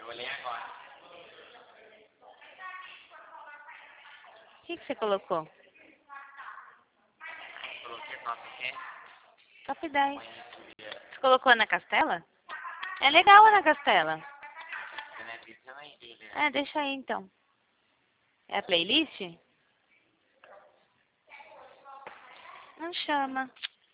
vou ler agora. O que você colocou? Coloquei top o quê? Top 10. Conhecia. Você colocou Ana Castela? É legal Ana Castela. Você não é pizza, não é dele, né? É, deixa aí então. É a playlist? Não chama.